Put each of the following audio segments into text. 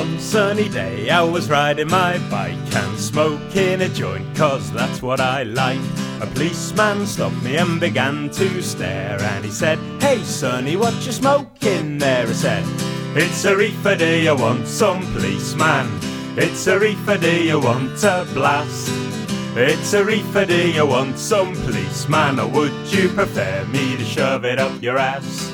One sunny day I was riding my bike and smoking a joint, 'cause that's what I like. A policeman stopped me and began to stare, and he said, "Hey sonny, what you smoking there?" I said, "It's a reefer, do you want some, policeman? It's a reefer, do you want a blast? It's a reefer, do you want some, policeman? Or would you prefer me to shove it up your ass?"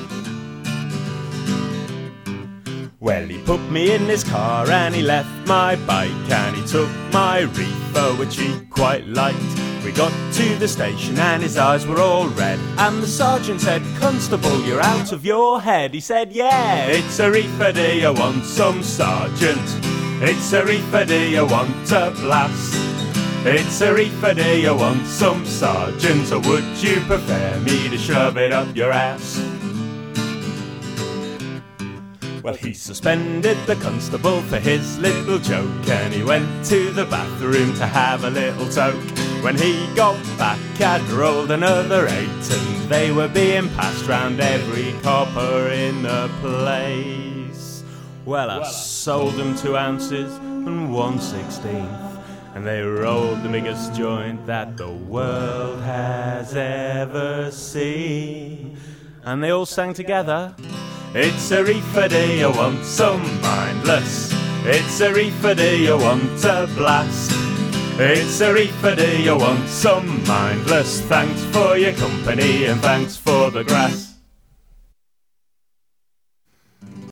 Well, he put me in his car and he left my bike, and he took my reefer, which he quite liked. We got to the station and his eyes were all red, and the sergeant said, "Constable, you're out of your head." He said, "Yeah, it's a reefer, do you want some, sergeant? It's a reefer, do you want a blast? It's a reefer, do you want some, sergeant? Or would you prefer me to shove it up your ass?" Well, he suspended the constable for his little joke, and he went to the bathroom to have a little toke. When he got back, I'd rolled another 8, and they were being passed round every copper in the place. Well, I sold them 2 ounces and 1/16, and they rolled the biggest joint that the world has ever seen. And they all sang together, "It's a reefer, do you want some, mindless? It's a reefer, do you want a blast? It's a reefer, do you want some, mindless? Thanks for your company and thanks for the grass."